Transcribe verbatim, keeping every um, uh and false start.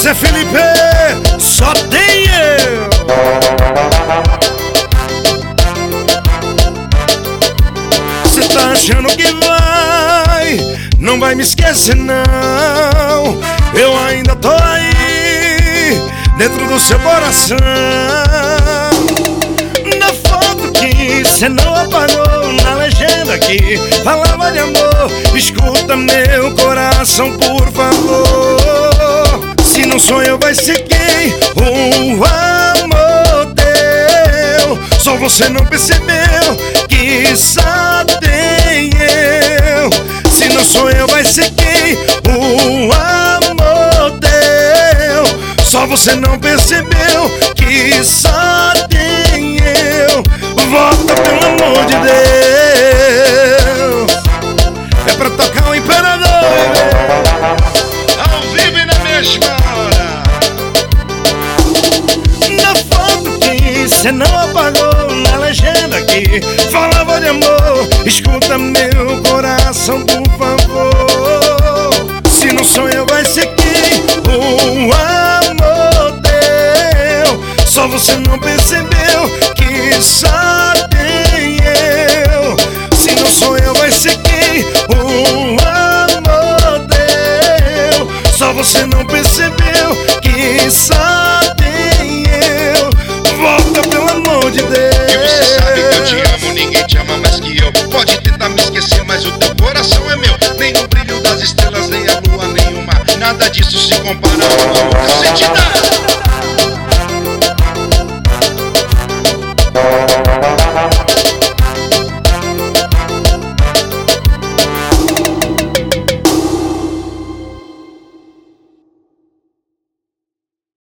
Zé Felipe, só tem eu. Cê tá achando que vai, não vai me esquecer não. Eu ainda tô aí, dentro do seu coração. Na foto que cê não apagou, na legenda que falava de amor, escuta meu coração, por favor. Se não sou eu, vai ser quem? O amor teu. Só você não percebeu que só tem eu. Se não sou eu, vai ser quem? O amor teu. Só você não percebeu que só tem eu. Volta, pelo amor de Deus. É pra tocar o imperador, ao vivo e na mesma hora. Na foto que cê não apagou, na legenda que falava de amor, escuta meu coração, por favor. Se não sou eu, vai ser quem? O amor teu. Só você não percebeu que só tem eu. Se não sou eu, vai ser quem? O amor teu. Só você não percebeu que só tem eu. Volta, pelo amor de Deus. E você sabe que eu te amo, ninguém te ama mais que eu. Pode tentar me esquecer, mas o teu coração é meu. Nem o brilho das estrelas, nem a lua, nem o mar, nada disso se compara ao amor que eu sei te dar.